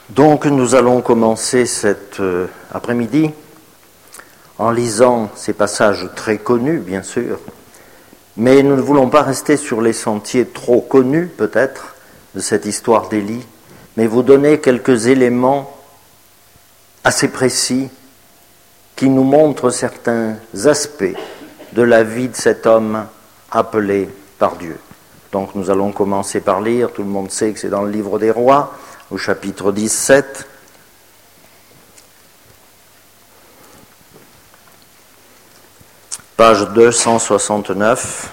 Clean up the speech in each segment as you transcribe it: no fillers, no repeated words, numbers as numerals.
Donc nous allons commencer cet après-midi en lisant ces passages très connus, bien sûr, mais nous ne voulons pas rester sur les sentiers trop connus, peut-être, de cette histoire d'Élie, mais vous donner quelques éléments assez précis qui nous montrent certains aspects de la vie de cet homme appelé par Dieu. Donc nous allons commencer par lire, tout le monde sait que c'est dans le livre des Rois, au chapitre 17. Page 269.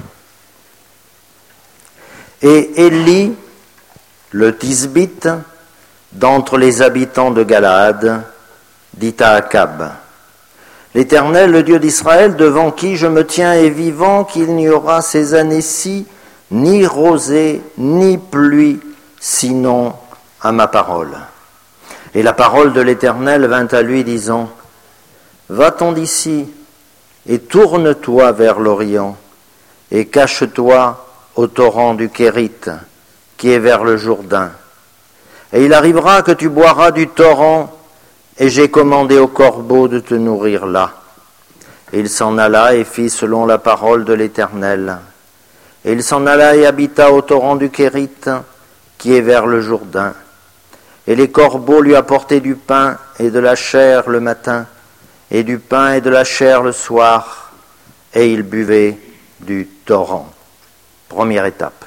Et Élie, le Tisbite, d'entre les habitants de Galaad, dit à Akab: L'Éternel, le Dieu d'Israël, devant qui je me tiens, est vivant, qu'il n'y aura ces années-ci ni rosée, ni pluie, sinon à ma parole. Et la parole de l'Éternel vint à lui, disant: Va-t'en d'ici, et tourne-toi vers l'Orient, et cache-toi au torrent du Kérith, qui est vers le Jourdain. Et il arrivera que tu boiras du torrent, et j'ai commandé aux corbeaux de te nourrir là. Et il s'en alla et fit selon la parole de l'Éternel. Et il s'en alla et habita au torrent du Kérith, qui est vers le Jourdain. Et les corbeaux lui apportaient du pain et de la chair le matin, et du pain et de la chair le soir, et il buvait du torrent. Première étape.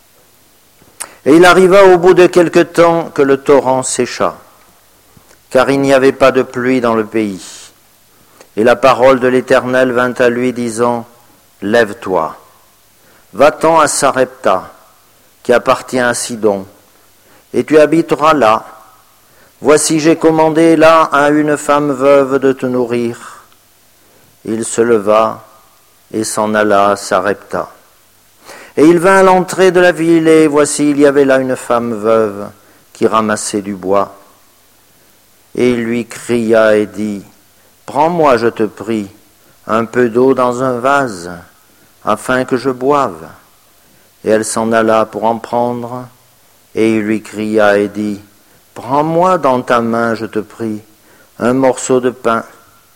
Et il arriva au bout de quelque temps que le torrent sécha, car il n'y avait pas de pluie dans le pays. Et la parole de l'Éternel vint à lui, disant: Lève-toi, va-t'en à Sarepta, qui appartient à Sidon, et tu habiteras là. Voici, j'ai commandé là à une femme veuve de te nourrir. Il se leva et s'en alla à Sarepta. Et il vint à l'entrée de la ville, et voici, il y avait là une femme veuve qui ramassait du bois. Et il lui cria et dit: Prends-moi, je te prie, un peu d'eau dans un vase, afin que je boive. Et elle s'en alla pour en prendre, et il lui cria et dit: Prends-moi dans ta main, je te prie, un morceau de pain.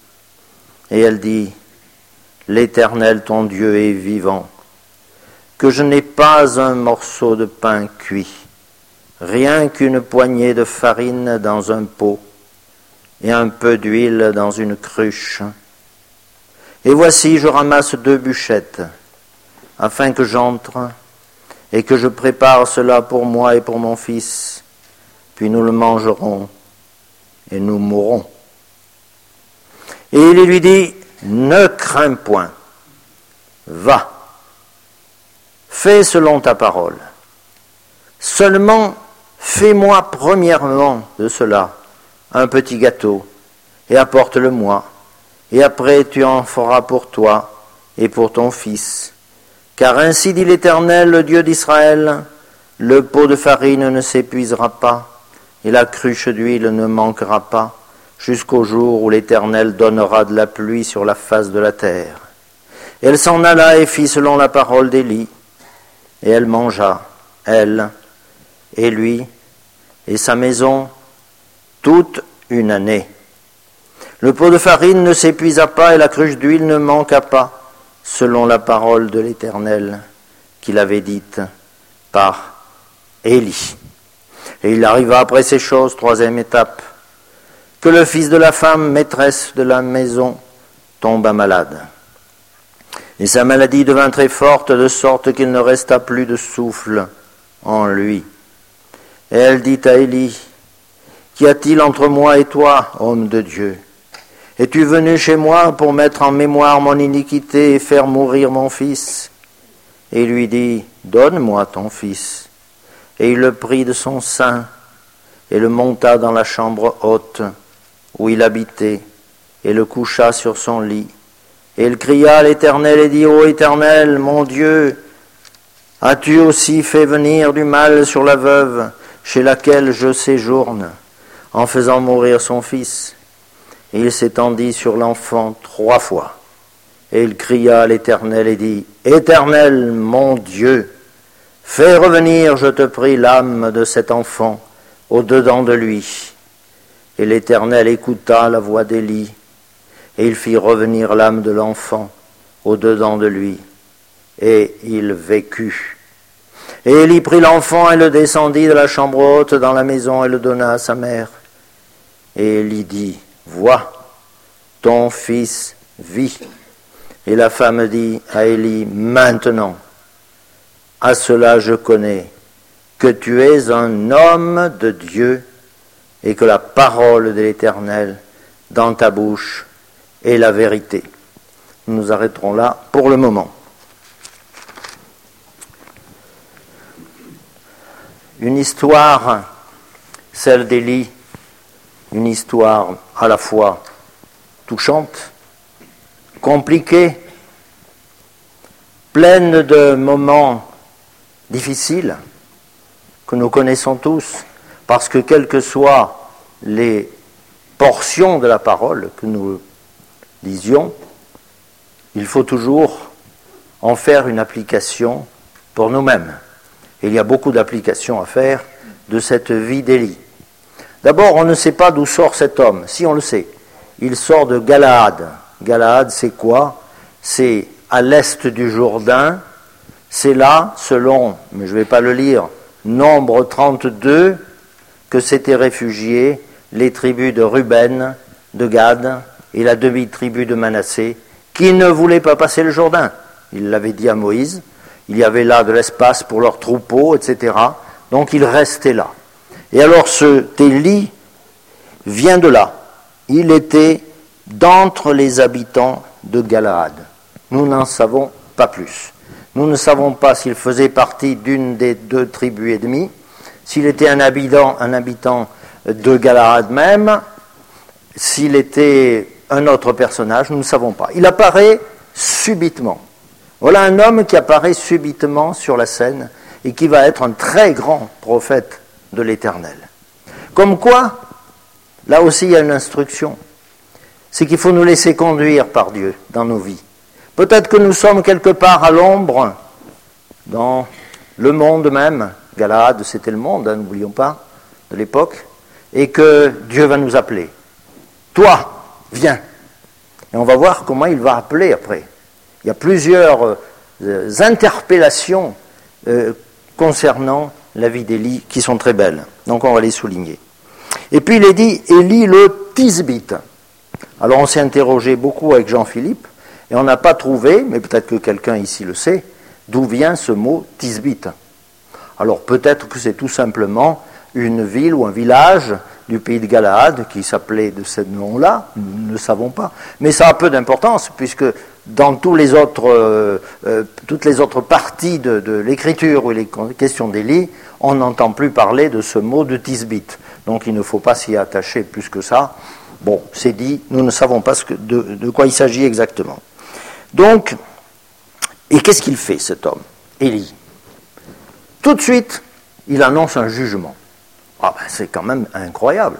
Et elle dit: L'Éternel ton Dieu est vivant, que je n'ai pas un morceau de pain cuit, rien qu'une poignée de farine dans un pot, et un peu d'huile dans une cruche. Et voici, je ramasse 2 bûchettes, afin que j'entre et que je prépare cela pour moi et pour mon fils, puis nous le mangerons et nous mourrons. Et il lui dit: Ne crains point, va, fais selon ta parole. Seulement, fais-moi premièrement de cela un petit gâteau, et apporte-le-moi, et après tu en feras pour toi et pour ton fils. Car ainsi dit l'Éternel, le Dieu d'Israël, le pot de farine ne s'épuisera pas, et la cruche d'huile ne manquera pas, jusqu'au jour où l'Éternel donnera de la pluie sur la face de la terre. Et elle s'en alla et fit selon la parole d'Élie, et elle mangea, elle, et lui, et sa maison, toute une année. Le pot de farine ne s'épuisa pas et la cruche d'huile ne manqua pas, selon la parole de l'Éternel qu'il avait dite par Élie. Et il arriva après ces choses, 3e étape, que le fils de la femme, maîtresse de la maison, tomba malade. Et sa maladie devint très forte, de sorte qu'il ne resta plus de souffle en lui. Et elle dit à Élie: Qu'y a-t-il entre moi et toi, homme de Dieu? Es-tu venu chez moi pour mettre en mémoire mon iniquité et faire mourir mon fils? Et il lui dit: Donne-moi ton fils. Et il le prit de son sein et le monta dans la chambre haute où il habitait et le coucha sur son lit. Et il cria à l'Éternel et dit: Ô Éternel, mon Dieu, as-tu aussi fait venir du mal sur la veuve chez laquelle je séjourne, en faisant mourir son fils? Et il s'étendit sur l'enfant 3 fois. Et il cria à l'Éternel et dit: Éternel, mon Dieu, fais revenir, je te prie, l'âme de cet enfant au-dedans de lui, Et l'Éternel écouta la voix d'Élie, et il fit revenir l'âme de l'enfant au-dedans de lui, et il vécut. Et Élie prit l'enfant et le descendit de la chambre haute dans la maison et le donna à sa mère. Et Élie dit, vois, ton fils vit. Et la femme dit à Élie, maintenant, à cela je connais que tu es un homme de Dieu et que la parole de l'Éternel dans ta bouche est la vérité. Nous nous arrêterons là pour le moment. Une histoire, celle d'Élie, une histoire à la fois touchante, compliquée, pleine de moments difficiles que nous connaissons tous, parce que quelles que soient les portions de la parole que nous lisions, il faut toujours en faire une application pour nous-mêmes. Et il y a beaucoup d'applications à faire de cette vie d'Élie. D'abord, on ne sait pas d'où sort cet homme. Si, on le sait. Il sort de Galaad. Galaad, c'est quoi? C'est à l'est du Jourdain. C'est là, selon, mais je ne vais pas le lire, Nombre 32, que s'étaient réfugiés les tribus de Ruben, de Gad et la demi-tribu de Manassé, qui ne voulaient pas passer le Jourdain. Il l'avait dit à Moïse. Il y avait là de l'espace pour leurs troupeaux, etc. Donc ils restaient là. Et alors ce Élie vient de là. Il était d'entre les habitants de Galaad. Nous n'en savons pas plus. Nous ne savons pas s'il faisait partie d'une des deux tribus et demie, s'il était un habitant de Galaad même, s'il était un autre personnage, nous ne savons pas. Il apparaît subitement. Voilà un homme qui apparaît subitement sur la scène et qui va être un très grand prophète de l'Éternel. Comme quoi, là aussi il y a une instruction, c'est qu'il faut nous laisser conduire par Dieu dans nos vies. Peut-être que nous sommes quelque part à l'ombre, dans le monde même, Galaad c'était le monde, n'oublions pas, de l'époque, et que Dieu va nous appeler. Toi, viens. Et on va voir comment il va appeler après. Il y a plusieurs interpellations concernant la vie d'Élie qui sont très belles. Donc on va les souligner. Et puis il est dit Élie le Tisbite. Alors on s'est interrogé beaucoup avec Jean-Philippe et on n'a pas trouvé, mais peut-être que quelqu'un ici le sait, d'où vient ce mot Tisbite. Alors peut-être que c'est tout simplement une ville ou un village du pays de Galaad qui s'appelait de ce nom-là, nous ne le savons pas. Mais ça a peu d'importance puisque dans toutes les autres parties de l'écriture où il est question d'Élie, on n'entend plus parler de ce mot de Tisbite. Donc il ne faut pas s'y attacher plus que ça. Bon, c'est dit, nous ne savons pas de quoi il s'agit exactement. Donc, et qu'est-ce qu'il fait cet homme, Élie? Tout de suite, il annonce un jugement. Ah ben c'est quand même incroyable.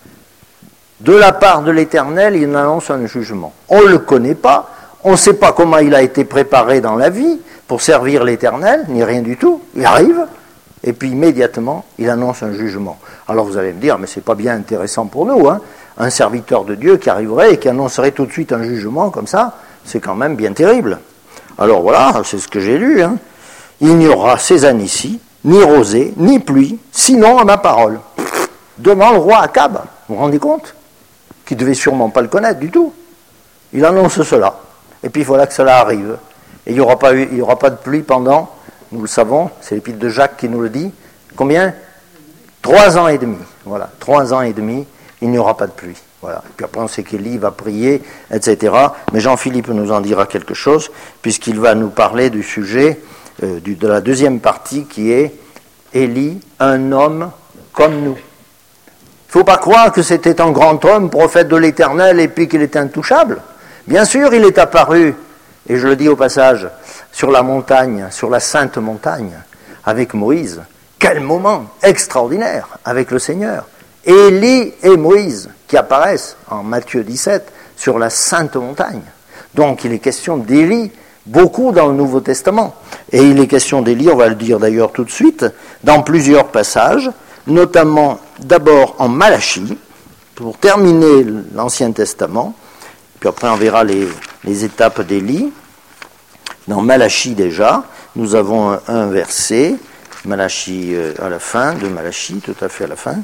De la part de l'Éternel, il annonce un jugement. On ne le connaît pas, on ne sait pas comment il a été préparé dans la vie pour servir l'Éternel, ni rien du tout. Il arrive, et puis immédiatement, il annonce un jugement. Alors vous allez me dire, mais c'est pas bien intéressant pour nous, hein? Un serviteur de Dieu qui arriverait et qui annoncerait tout de suite un jugement comme ça, c'est quand même bien terrible. Alors voilà, c'est ce que j'ai lu, hein? Il n'y aura ces années-ci ni rosée, ni pluie, sinon à ma parole. Devant le roi Akab, vous vous rendez compte? Qui ne devait sûrement pas le connaître du tout. Il annonce cela. Et puis il faudra que cela arrive. Et il n'y aura pas de pluie pendant, nous le savons, c'est l'épître de Jacques qui nous le dit, combien? 3 ans et demi. Voilà, 3 ans et demi, il n'y aura pas de pluie. Voilà. Et puis après on sait qu'Élie va prier, etc. Mais Jean-Philippe nous en dira quelque chose, puisqu'il va nous parler du sujet de la deuxième partie qui est Élie, un homme comme nous. Il ne faut pas croire que c'était un grand homme, prophète de l'Éternel, et puis qu'il était intouchable. Bien sûr, il est apparu, et je le dis au passage, sur la montagne, sur la sainte montagne, avec Moïse. Quel moment extraordinaire avec le Seigneur. Élie et Moïse qui apparaissent en Matthieu 17 sur la sainte montagne. Donc il est question d'Élie beaucoup dans le Nouveau Testament. Et il est question d'Élie, on va le dire d'ailleurs tout de suite, dans plusieurs passages, notamment d'abord en Malachie, pour terminer l'Ancien Testament, puis après on verra les étapes d'Élie. Dans Malachie déjà, nous avons un verset, Malachie à la fin, de Malachie, tout à fait à la fin.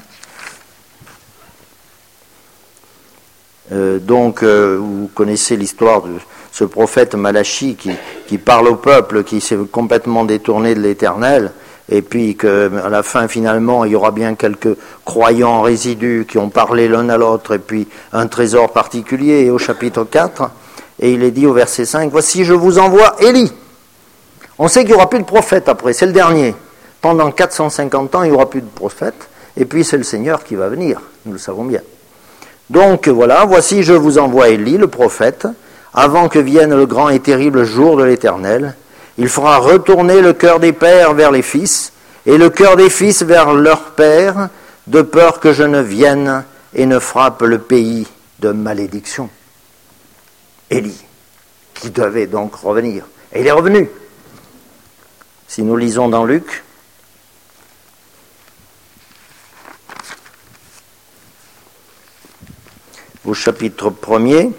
Vous connaissez l'histoire de ce prophète Malachie qui parle au peuple, qui s'est complètement détourné de l'Éternel, et puis qu'à la fin, finalement, il y aura bien quelques croyants résidus qui ont parlé l'un à l'autre, et puis un trésor particulier, et au chapitre 4, et il est dit au verset 5, « Voici, je vous envoie Élie. » On sait qu'il n'y aura plus de prophète après, c'est le dernier. Pendant 450 ans, il n'y aura plus de prophète, et puis c'est le Seigneur qui va venir, nous le savons bien. Donc voilà, voici je vous envoie Élie, le prophète, avant que vienne le grand et terrible jour de l'Éternel. Il fera retourner le cœur des pères vers les fils, et le cœur des fils vers leurs pères, de peur que je ne vienne et ne frappe le pays de malédiction. Élie, qui devait donc revenir. Et il est revenu. Si nous lisons dans Luc, au chapitre 1er,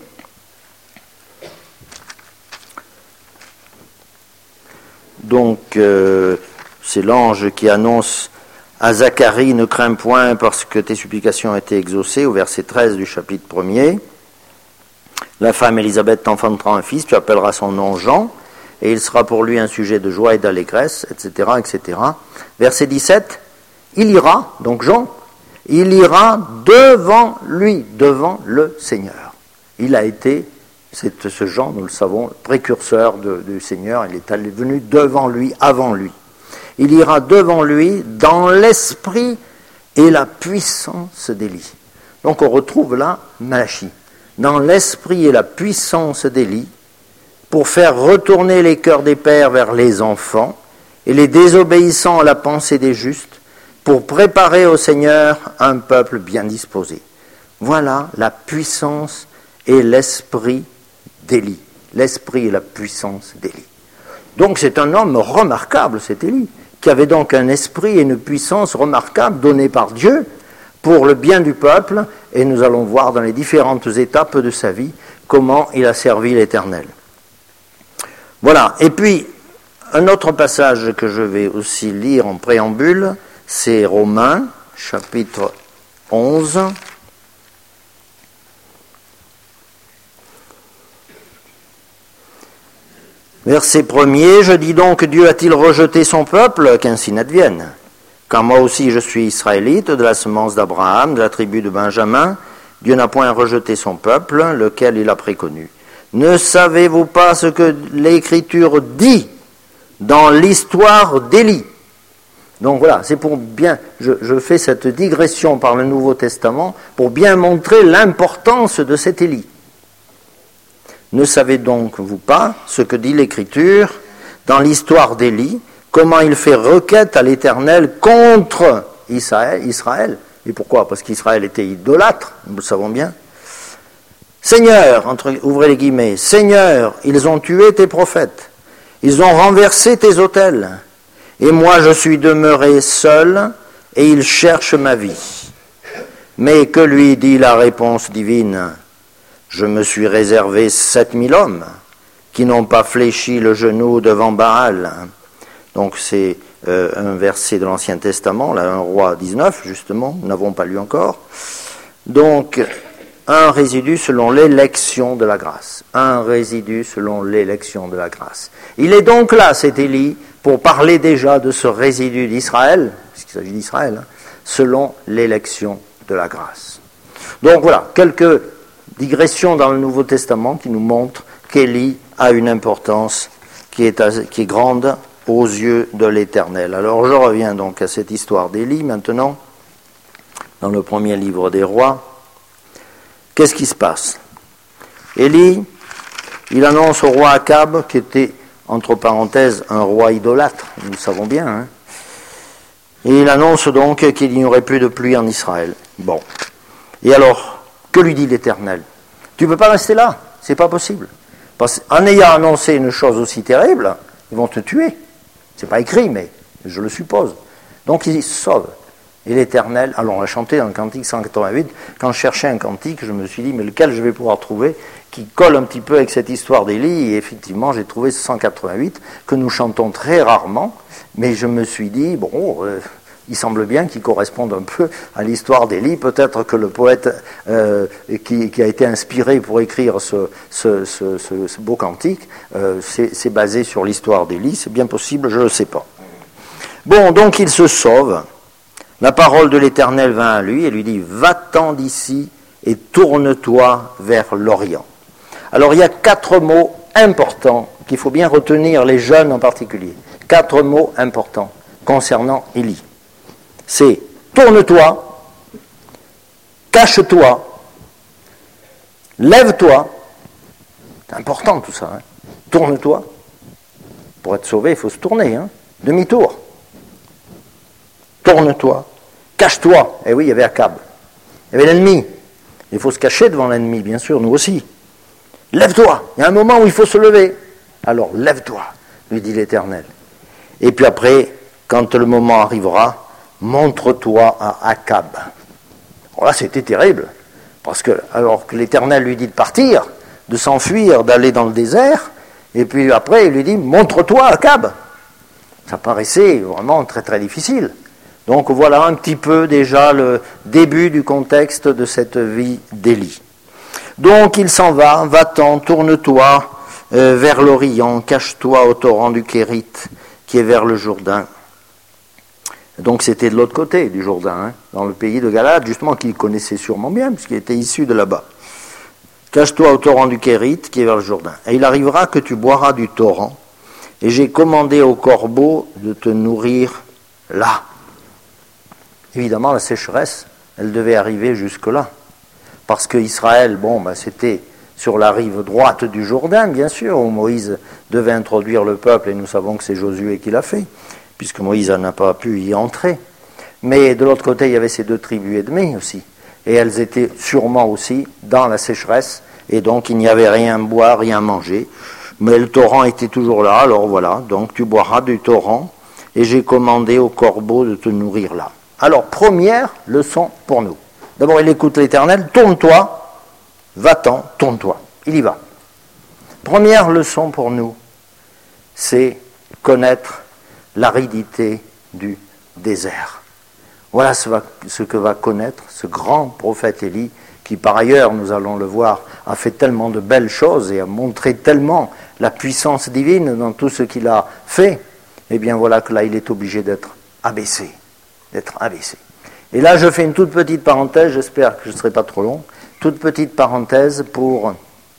donc c'est l'ange qui annonce à Zacharie, ne crains point parce que tes supplications ont été exaucées, au verset 13 du chapitre 1er. La femme Élisabeth t'enfantera un fils, tu appelleras son nom Jean, et il sera pour lui un sujet de joie et d'allégresse, etc., etc. Verset 17, il ira, donc Jean, il ira devant lui, devant le Seigneur. Il a été, ce Jean, nous le savons, précurseur du Seigneur, il est venu devant lui, avant lui. Il ira devant lui dans l'esprit et la puissance d'Élie. Donc on retrouve là Malachie, dans l'esprit et la puissance d'Élie, pour faire retourner les cœurs des pères vers les enfants et les désobéissants à la pensée des justes, pour préparer au Seigneur un peuple bien disposé. Voilà la puissance et l'esprit d'Élie. L'esprit et la puissance d'Élie. Donc c'est un homme remarquable, cet Élie, qui avait donc un esprit et une puissance remarquables donnés par Dieu pour le bien du peuple, et nous allons voir dans les différentes étapes de sa vie comment il a servi l'Éternel. Voilà, et puis un autre passage que je vais aussi lire en préambule, c'est Romains, chapitre 11. Verset 1er, je dis donc, Dieu a-t-il rejeté son peuple, qu'ainsi n'advienne. Car moi aussi je suis israélite, de la semence d'Abraham, de la tribu de Benjamin, Dieu n'a point rejeté son peuple, lequel il a préconnu. Ne savez-vous pas ce que l'Écriture dit dans l'histoire d'Élie ? Donc voilà, c'est pour bien, je fais cette digression par le Nouveau Testament pour bien montrer l'importance de cet Élie. Ne savez donc vous pas ce que dit l'Écriture dans l'histoire d'Élie, comment il fait requête à l'Éternel contre Israël. Et pourquoi ? Parce qu'Israël était idolâtre, nous le savons bien. Seigneur, ouvrez les guillemets, Seigneur, ils ont tué tes prophètes, ils ont renversé tes autels. Et moi je suis demeuré seul, et il cherche ma vie. Mais que lui dit la réponse divine ? Je me suis réservé 7000 hommes, qui n'ont pas fléchi le genou devant Baal. Donc c'est un verset de l'Ancien Testament, là, 1 Roi 19, justement, nous n'avons pas lu encore. Donc, un résidu selon l'élection de la grâce. Un résidu selon l'élection de la grâce. Il est donc là, cet Élie, pour parler déjà de ce résidu d'Israël, puisqu'il s'agit d'Israël, selon l'élection de la grâce. Donc voilà, quelques digressions dans le Nouveau Testament qui nous montrent qu'Élie a une importance qui est grande aux yeux de l'Éternel. Alors je reviens donc à cette histoire d'Élie maintenant, dans le premier livre des rois. Qu'est-ce qui se passe ? Élie, il annonce au roi Akab, qui était, entre parenthèses, un roi idolâtre, nous le savons bien, hein. Et il annonce donc qu'il n'y aurait plus de pluie en Israël. Bon. Et alors, que lui dit l'Éternel ? Tu ne peux pas rester là, c'est pas possible. Parce qu'en ayant annoncé une chose aussi terrible, ils vont te tuer. C'est pas écrit, mais je le suppose. Donc il se sauve. Et l'Éternel, alors on l'a chanté dans le cantique 188, quand je cherchais un cantique, je me suis dit, mais lequel je vais pouvoir trouver qui colle un petit peu avec cette histoire d'Élie, et effectivement j'ai trouvé ce 188, que nous chantons très rarement, mais je me suis dit, bon, il semble bien qu'il corresponde un peu à l'histoire d'Élie, peut-être que le poète qui a été inspiré pour écrire ce beau cantique, c'est basé sur l'histoire d'Élie, c'est bien possible, je ne le sais pas. Bon, donc il se sauve. La parole de l'Éternel vint à lui et lui dit « Va-t'en d'ici et tourne-toi vers l'Orient ». Alors il y a 4 mots importants qu'il faut bien retenir, les jeunes en particulier. 4 mots importants concernant Élie. C'est « tourne-toi »,« cache-toi »,« lève-toi ». C'est important tout ça. Hein. Tourne-toi. Pour être sauvé, il faut se tourner. Hein. Demi-tour. Tourne-toi, cache-toi. Eh oui, il y avait Akab. Il y avait l'ennemi. Il faut se cacher devant l'ennemi, bien sûr, nous aussi. Lève-toi. Il y a un moment où il faut se lever. Alors, lève-toi, lui dit l'Éternel. Et puis après, quand le moment arrivera, montre-toi à Akab. Alors là, c'était terrible. Parce que, alors que l'Éternel lui dit de partir, de s'enfuir, d'aller dans le désert, et puis après, il lui dit, montre-toi à Akab. Ça paraissait vraiment très très difficile. Donc voilà un petit peu déjà le début du contexte de cette vie d'Élie. Donc il s'en va, va-t'en, tourne-toi vers l'Orient, cache-toi au torrent du Kérith qui est vers le Jourdain. Donc c'était de l'autre côté du Jourdain, hein, dans le pays de Galade, justement qu'il connaissait sûrement bien, puisqu'il était issu de là-bas. Cache-toi au torrent du Kérith qui est vers le Jourdain. Et il arrivera que tu boiras du torrent, et j'ai commandé aux corbeaux de te nourrir là. Évidemment, la sécheresse, elle devait arriver jusque-là. Parce qu'Israël, c'était sur la rive droite du Jourdain, bien sûr, où Moïse devait introduire le peuple, et nous savons que c'est Josué qui l'a fait, puisque Moïse n'a pas pu y entrer. Mais de l'autre côté, il y avait ces 2 tribus ennemies aussi. Et elles étaient sûrement aussi dans la sécheresse, et donc il n'y avait rien à boire, rien à manger. Mais le torrent était toujours là, alors voilà, donc tu boiras du torrent, et j'ai commandé aux corbeaux de te nourrir là. Alors, première leçon pour nous. D'abord, il écoute l'Éternel, tourne-toi, va-t'en, tourne-toi. Il y va. Première leçon pour nous, c'est connaître l'aridité du désert. Voilà ce que va connaître ce grand prophète Élie, qui par ailleurs, nous allons le voir, a fait tellement de belles choses et a montré tellement la puissance divine dans tout ce qu'il a fait. Eh bien voilà que là, il est obligé d'être abaissé. Et là, je fais une toute petite parenthèse, j'espère que je ne serai pas trop long, toute petite parenthèse pour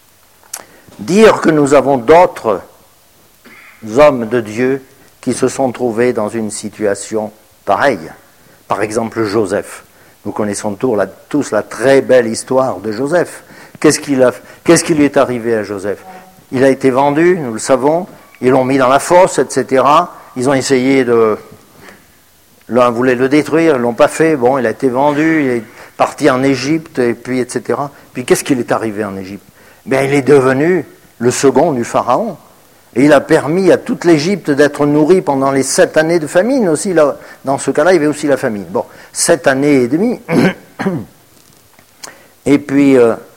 dire que nous avons d'autres hommes de Dieu qui se sont trouvés dans une situation pareille. Par exemple, Joseph. Nous connaissons tous la très belle histoire de Joseph. Qu'est-ce qui lui est arrivé à Joseph? Il a été vendu, nous le savons, ils l'ont mis dans la fosse, etc. Ils ont essayé L'un voulait le détruire, ils ne l'ont pas fait. Bon, il a été vendu, il est parti en Égypte, et puis etc. Puis qu'est-ce qui est arrivé en Égypte? Bien, il est devenu le second du Pharaon. Et il a permis à toute l'Égypte d'être nourrie pendant les 7 années de famine aussi. Là, dans ce cas-là, il y avait aussi la famine. Bon, 7 années et demie. Et puis,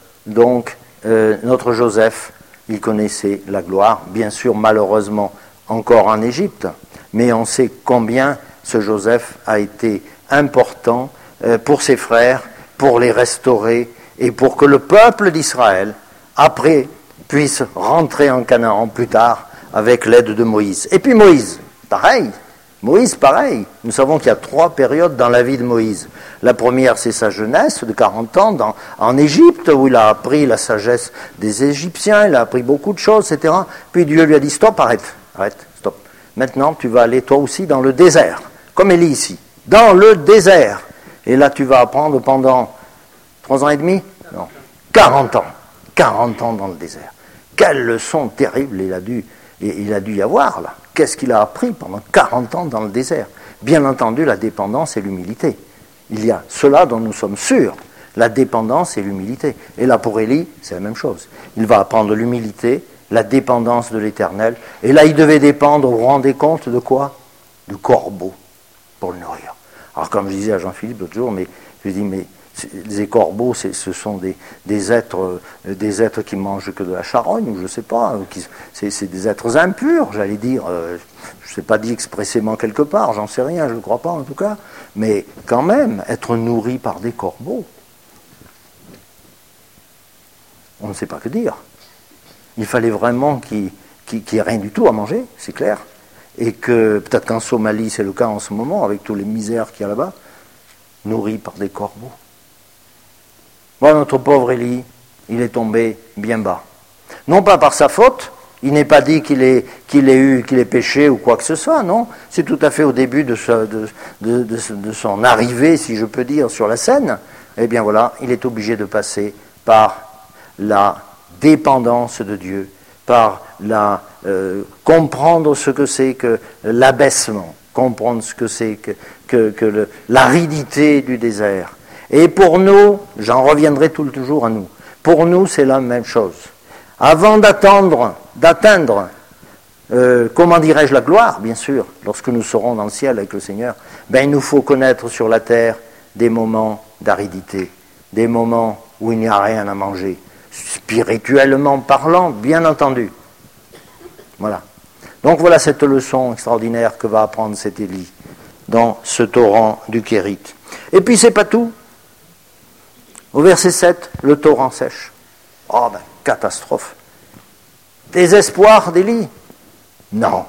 notre Joseph, il connaissait la gloire, bien sûr, malheureusement, encore en Égypte. Mais on sait combien ce Joseph a été important pour ses frères, pour les restaurer et pour que le peuple d'Israël, après, puisse rentrer en Canaan plus tard avec l'aide de Moïse. Et puis Moïse, pareil. Nous savons qu'il y a 3 périodes dans la vie de Moïse. La première, c'est sa jeunesse de 40 ans en Égypte, où il a appris la sagesse des Égyptiens, il a appris beaucoup de choses, etc. Puis Dieu lui a dit, stop, arrête, stop. Maintenant, tu vas aller toi aussi dans le désert. Comme Élie ici, dans le désert. Et là, tu vas apprendre pendant 3 ans et demi? Non, 40 ans. 40 ans dans le désert. Quelle leçon terrible il a dû y avoir, là. Qu'est-ce qu'il a appris pendant 40 ans dans le désert? Bien entendu, la dépendance et l'humilité. Il y a cela dont nous sommes sûrs, la dépendance et l'humilité. Et là, pour Élie, c'est la même chose. Il va apprendre l'humilité, la dépendance de l'Éternel. Et là, il devait dépendre, vous vous rendez compte de quoi? De corbeaux. Pour le nourrir. Alors comme je disais à Jean-Philippe l'autre jour, mais je lui dis, mais les corbeaux, ce sont des êtres qui mangent que de la charogne, ou je ne sais pas, c'est des êtres impurs, j'allais dire, je ne sais pas dit expressément quelque part, j'en sais rien, je ne le crois pas en tout cas, mais quand même, être nourri par des corbeaux, on ne sait pas que dire. Il fallait vraiment qu'il n'y ait rien du tout à manger, c'est clair, et que peut-être qu'en Somalie c'est le cas en ce moment, avec tous les misères qu'il y a là-bas, nourris par des corbeaux. Voilà, notre pauvre Élie, il est tombé bien bas. Non pas par sa faute, il n'est pas dit qu'il ait péché ou quoi que ce soit, non. C'est tout à fait au début de son arrivée, si je peux dire, sur la scène. Eh bien voilà, il est obligé de passer par la dépendance de Dieu, par comprendre ce que c'est que l'abaissement, comprendre ce que c'est que l'aridité du désert. Et pour nous, j'en reviendrai toujours à nous, pour nous c'est la même chose. Avant d'atteindre, comment dirais-je, la gloire, bien sûr, lorsque nous serons dans le ciel avec le Seigneur, il nous faut connaître sur la terre des moments d'aridité, des moments où il n'y a rien à manger, spirituellement parlant, bien entendu. Voilà. Donc voilà cette leçon extraordinaire que va apprendre cet Élie dans ce torrent du Kérit. Et puis c'est pas tout. Au verset 7, le torrent sèche. Oh catastrophe. Désespoir d'Élie? Non.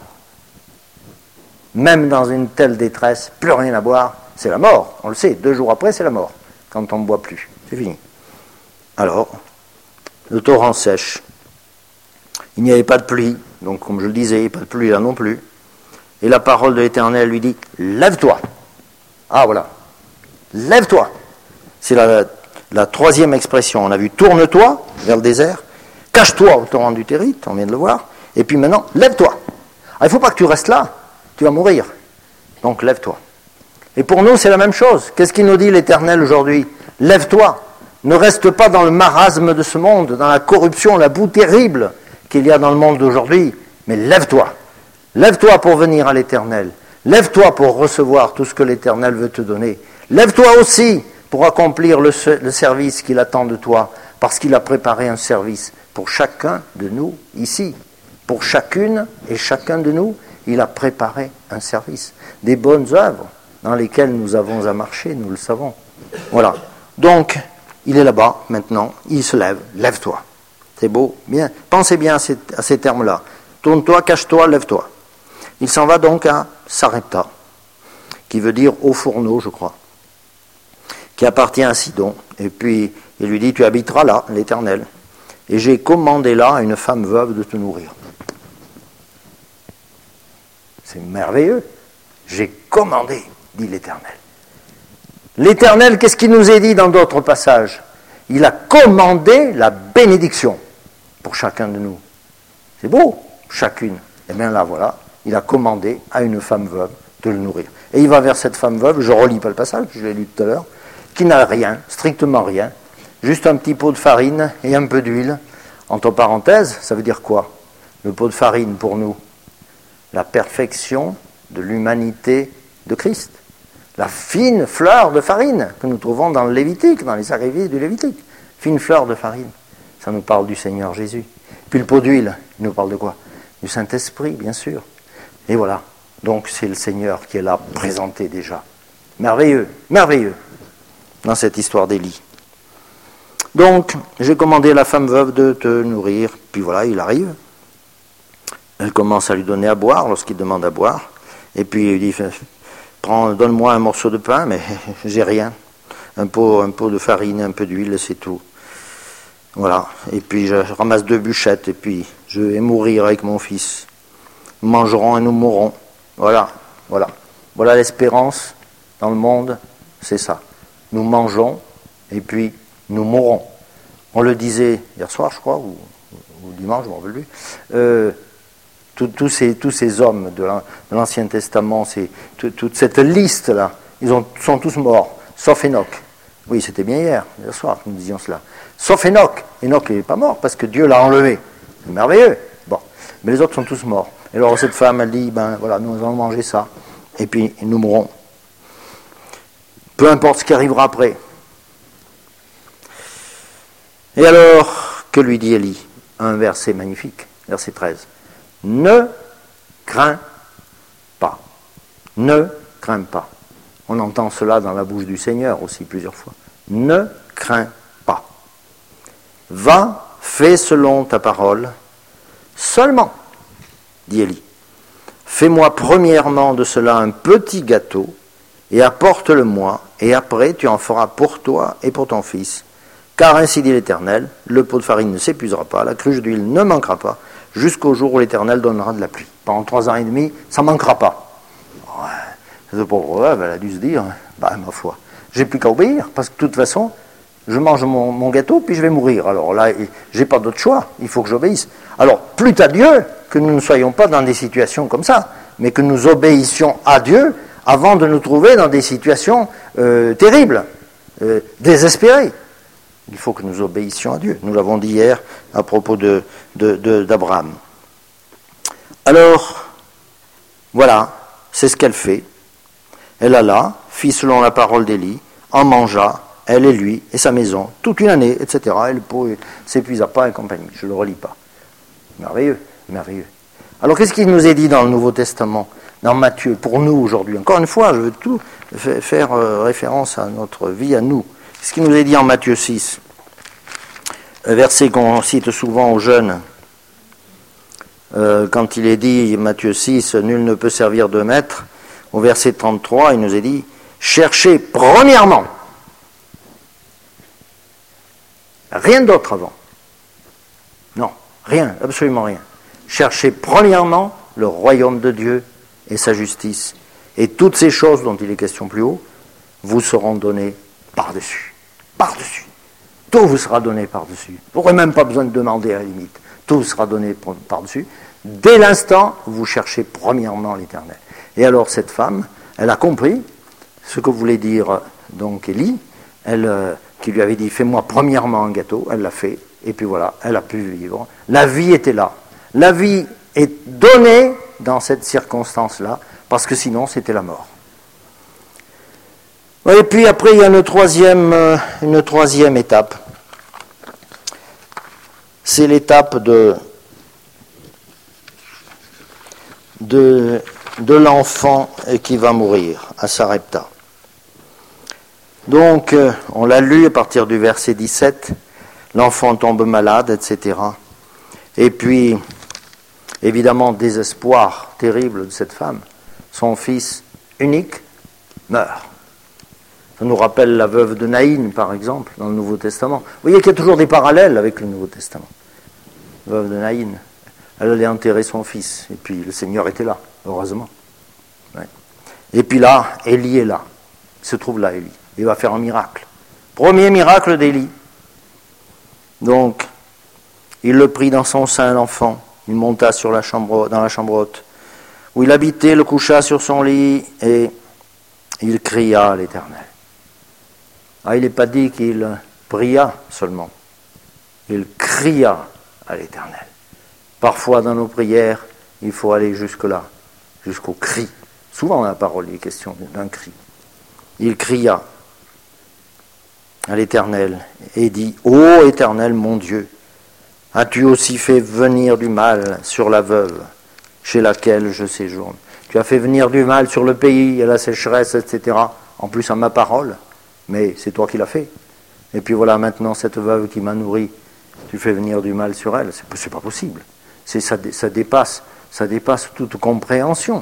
Même dans une telle détresse, plus rien à boire, c'est la mort. On le sait, 2 jours après, c'est la mort. Quand on ne boit plus, c'est fini. Alors, le torrent sèche. Il n'y avait pas de pluie, donc comme je le disais, il n'y a pas de pluie là non plus. Et la parole de l'Éternel lui dit, lève-toi. Ah voilà, lève-toi. C'est la 3e expression. On a vu, tourne-toi vers le désert, cache-toi au torrent du Kérit, on vient de le voir, et puis maintenant, lève-toi. Ah, il ne faut pas que tu restes là, tu vas mourir. Donc lève-toi. Et pour nous, c'est la même chose. Qu'est-ce qu'il nous dit l'Éternel aujourd'hui? Lève-toi. Ne reste pas dans le marasme de ce monde, dans la corruption, la boue terrible qu'il y a dans le monde d'aujourd'hui, mais lève-toi. Lève-toi pour venir à l'Éternel. Lève-toi pour recevoir tout ce que l'Éternel veut te donner. Lève-toi aussi pour accomplir le service qu'il attend de toi, parce qu'il a préparé un service pour chacun de nous ici. Pour chacune et chacun de nous, il a préparé un service. Des bonnes œuvres dans lesquelles nous avons à marcher, nous le savons. Voilà. Donc, il est là-bas maintenant, il se lève, lève-toi. C'est beau, bien. Pensez bien à ces termes-là. Tourne-toi, cache-toi, lève-toi. Il s'en va donc à Sarepta, qui veut dire au fourneau, je crois, qui appartient à Sidon. Et puis, il lui dit, tu habiteras là, l'Éternel. Et j'ai commandé là à une femme veuve de te nourrir. C'est merveilleux. J'ai commandé, dit l'Éternel. L'Éternel, qu'est-ce qu'il nous est dit dans d'autres passages? Il a commandé la bénédiction pour chacun de nous. C'est beau, chacune. Et bien là, voilà, il a commandé à une femme veuve de le nourrir. Et il va vers cette femme veuve, je ne relis pas le passage, je l'ai lu tout à l'heure, qui n'a rien, strictement rien, juste un petit pot de farine et un peu d'huile. Entre parenthèses, ça veut dire quoi? Le pot de farine pour nous, la perfection de l'humanité de Christ. La fine fleur de farine que nous trouvons dans le Lévitique, dans les sacrifices du Lévitique. Fine fleur de farine. Ça nous parle du Seigneur Jésus. Puis le pot d'huile, il nous parle de quoi? Du Saint-Esprit, bien sûr. Et voilà. Donc c'est le Seigneur qui est là, présenté déjà. Merveilleux, merveilleux, dans cette histoire d'Élie. Donc, j'ai commandé à la femme veuve de te nourrir. Puis voilà, il arrive. Elle commence à lui donner à boire, lorsqu'il demande à boire. Et puis il dit, donne-moi un morceau de pain, mais j'ai rien. Un pot de farine, un peu d'huile, c'est tout. Voilà. Et puis je ramasse 2 bûchettes, et puis je vais mourir avec mon fils. Nous mangerons et nous mourrons. Voilà, voilà. Voilà l'espérance dans le monde, c'est ça. Nous mangeons, et puis nous mourrons. On le disait hier soir, je crois, ou dimanche, je ne me rappelle plus. Tous ces hommes de l'Ancien Testament, toute cette liste-là, sont tous morts, sauf Enoch. Oui, c'était bien hier soir que nous disions cela. Sauf Enoch. Enoch n'est pas mort parce que Dieu l'a enlevé. C'est merveilleux. Bon. Mais les autres sont tous morts. Et alors cette femme, elle dit, voilà, nous allons manger ça. Et puis nous mourrons. peu importe ce qui arrivera après. Et alors, que lui dit Élie? Un verset magnifique, verset 13. Ne crains pas. Ne crains pas. On entend cela dans la bouche du Seigneur aussi plusieurs fois. Ne crains pas. Va, fais selon ta parole, seulement, dit Élie. Fais-moi premièrement de cela un petit gâteau, et apporte-le-moi, et après tu en feras pour toi et pour ton fils. Car ainsi dit l'Éternel, le pot de farine ne s'épuisera pas, la cruche d'huile ne manquera pas, jusqu'au jour où l'Éternel donnera de la pluie. Pendant 3 ans et demi, ça ne manquera pas. Ouais. Cette pauvre veuve, elle a dû se dire, ma foi, j'ai plus qu'à obéir, parce que de toute façon, je mange mon gâteau, puis je vais mourir. Alors là, j'ai pas d'autre choix, il faut que j'obéisse. Alors, plût à Dieu que nous ne soyons pas dans des situations comme ça, mais que nous obéissions à Dieu avant de nous trouver dans des situations terribles, désespérées. Il faut que nous obéissions à Dieu. Nous l'avons dit hier à propos d'Abraham. Alors, voilà, c'est ce qu'elle fait. Elle alla, fit selon la parole d'Élie, en mangea, elle et lui, et sa maison, toute une année, etc. Et le pot ne s'épuisa pas et compagnie. Je ne le relis pas. Merveilleux, merveilleux. Alors, qu'est-ce qu'il nous est dit dans le Nouveau Testament, dans Matthieu, pour nous aujourd'hui? Encore une fois, je veux tout faire référence à notre vie, à nous. Ce qui nous est dit en Matthieu 6, verset qu'on cite souvent aux jeunes, quand il est dit, Matthieu 6, nul ne peut servir de maître, au verset 33, il nous est dit, cherchez premièrement, rien d'autre avant, non, rien, absolument rien, cherchez premièrement le royaume de Dieu et sa justice, et toutes ces choses dont il est question plus haut, vous seront données par-dessus. Par-dessus. Tout vous sera donné par-dessus. Vous n'aurez même pas besoin de demander à la limite. Tout vous sera donné par-dessus. Dès l'instant où vous cherchez premièrement l'Éternel. Et alors cette femme, elle a compris ce que voulait dire donc Élie, qui lui avait dit fais-moi premièrement un gâteau, elle l'a fait, et puis voilà, elle a pu vivre. La vie était là. La vie est donnée dans cette circonstance-là, parce que sinon c'était la mort. Et puis après, il y a une troisième étape. C'est l'étape de l'enfant qui va mourir à Sarepta. Donc, on l'a lu à partir du verset 17, l'enfant tombe malade, etc. Et puis, évidemment, désespoir terrible de cette femme. Son fils unique meurt. Ça nous rappelle la veuve de Naïn, par exemple, dans le Nouveau Testament. Vous voyez qu'il y a toujours des parallèles avec le Nouveau Testament. La veuve de Naïn, elle allait enterrer son fils, et puis le Seigneur était là, heureusement. Ouais. Et puis là, Élie est là. Il se trouve là, Élie. Il va faire un miracle. Premier miracle d'Élie. Donc, il le prit dans son sein, l'enfant. Il monta dans la chambre haute, où il habitait, le coucha sur son lit, et il cria à l'Éternel. Ah, il n'est pas dit qu'il pria seulement. Il cria à l'Éternel. Parfois, dans nos prières, il faut aller jusque-là, jusqu'au cri. Souvent, dans la parole, il est question d'un cri. Il cria à l'Éternel et dit, « Ô Éternel, mon Dieu, as-tu aussi fait venir du mal sur la veuve chez laquelle je séjourne? Tu as fait venir du mal sur le pays, et la sécheresse, etc. En plus, à ma parole. Mais c'est toi qui l'as fait. Et puis voilà, maintenant, cette veuve qui m'a nourri, tu fais venir du mal sur elle. C'est pas possible. Ça dépasse toute compréhension.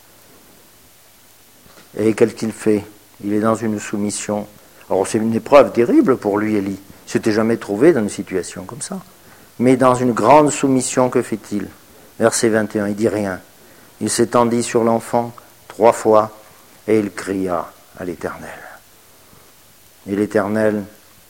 Et qu'est-ce qu'il fait? Il est dans une soumission. Alors c'est une épreuve terrible pour lui, Élie. Il ne s'était jamais trouvé dans une situation comme ça. Mais dans une grande soumission, que fait-il? Verset 21, il dit rien. Il s'étendit sur l'enfant 3 fois et il cria à l'Éternel. Et l'Éternel,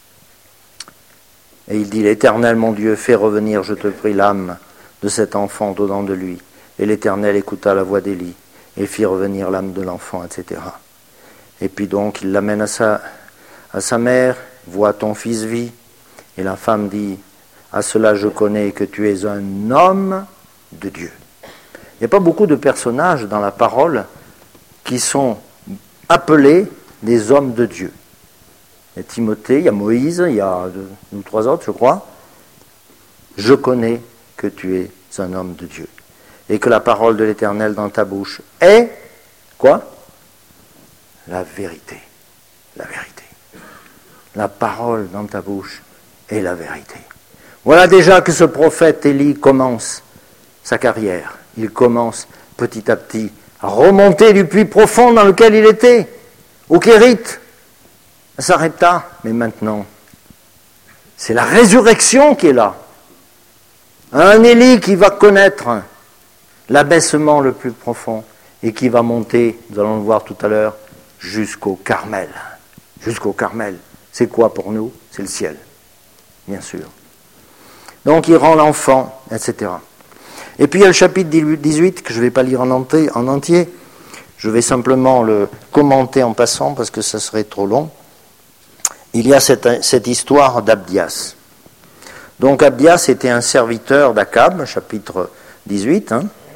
et il dit, l'Éternel, mon Dieu, fais revenir, je te prie, l'âme de cet enfant au-dedans de lui. Et l'Éternel écouta la voix d'Élie et fit revenir l'âme de l'enfant, etc. Et puis donc, il l'amène à sa mère, vois ton fils vit. Et la femme dit, à cela je connais que tu es un homme de Dieu. Il n'y a pas beaucoup de personnages dans la parole qui sont appelés des hommes de Dieu. Il y a Timothée, il y a Moïse, il y a 2 ou 3 autres, je crois. Je connais que tu es un homme de Dieu. Et que la parole de l'Éternel dans ta bouche est, quoi? La vérité. La vérité. La parole dans ta bouche est la vérité. Voilà déjà que ce prophète Élie commence sa carrière. Il commence petit à petit à remonter du puits profond dans lequel il était, au Kérite, à Sarepta. Mais maintenant, c'est la résurrection qui est là. Un Élie qui va connaître l'abaissement le plus profond et qui va monter, nous allons le voir tout à l'heure, jusqu'au Carmel. Jusqu'au Carmel. C'est quoi pour nous? C'est le ciel, bien sûr. Donc il rend l'enfant, etc. Et puis il y a le chapitre 18 que je ne vais pas lire en entier. Je vais simplement le commenter en passant parce que ça serait trop long. Il y a cette histoire d'Abdias. Donc Abdias était un serviteur d'Akab, chapitre 18.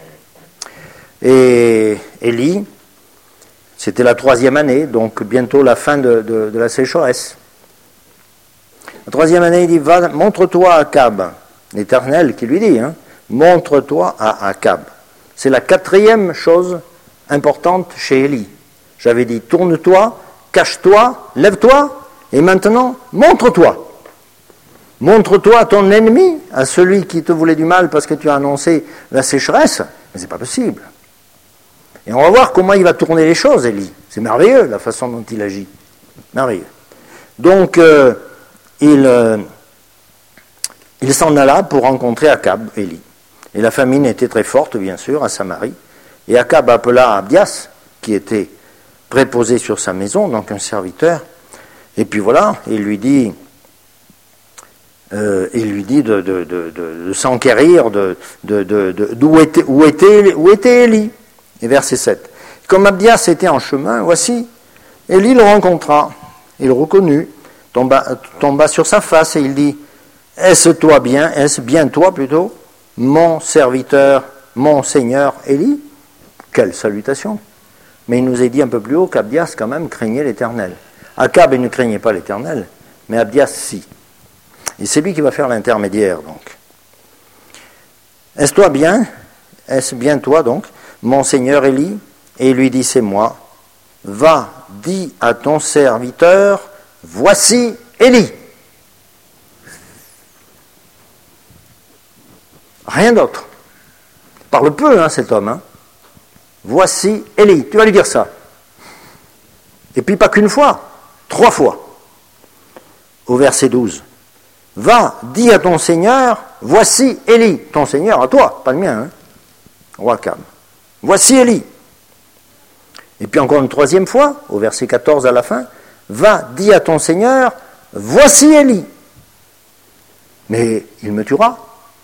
Et Élie, c'était la 3e année, donc bientôt la fin de la sécheresse. La 3e année, il dit, va, montre-toi à Akab. L'Éternel qui lui dit, montre-toi à Akab. C'est la 4e chose importante chez Élie. J'avais dit, tourne-toi, cache-toi, lève-toi, et maintenant, montre-toi. Montre-toi à ton ennemi, à celui qui te voulait du mal parce que tu as annoncé la sécheresse. Mais c'est pas possible. Et on va voir comment il va tourner les choses, Élie. C'est merveilleux, la façon dont il agit. Merveilleux. Donc, il s'en alla pour rencontrer Akab, Élie. Et la famine était très forte, bien sûr, à Samarie. Et Akab appela Abdias, qui était préposé sur sa maison, donc un serviteur. Et puis voilà, il lui dit de s'enquérir d'où était Élie. Et verset 7. Comme Abdias était en chemin, voici, Élie le rencontra, il le reconnut, tomba sur sa face et il dit, est-ce bien toi plutôt, mon serviteur, mon Seigneur Élie? Quelle salutation! Mais il nous est dit un peu plus haut qu'Abdias quand même craignait l'Éternel. Akab il ne craignait pas l'Éternel, mais Abdias si. Et c'est lui qui va faire l'intermédiaire donc. Est-ce bien toi donc, mon Seigneur Élie? Et il lui dit, c'est moi. Va, dis à ton serviteur, voici Élie. Rien d'autre. Il parle peu, cet homme. Voici Élie. Tu vas lui dire ça. Et puis pas qu'une fois, 3 fois. Au verset 12. Va, dis à ton Seigneur, voici Élie. Ton Seigneur, à toi, pas le mien, roi Akab. Voici Élie. Et puis encore une 3e fois, au verset 14 à la fin, va, dis à ton Seigneur, voici Élie. Mais il me tuera.